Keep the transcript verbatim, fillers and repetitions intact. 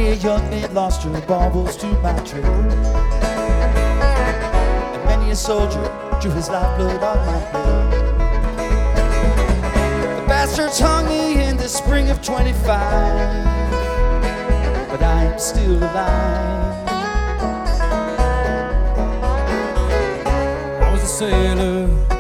Many a young maid lost her baubles to my trade, and many a soldier drew his lifeblood on my blade. The bastards hung me in the spring of twenty-five, but I am still alive. I was a sailor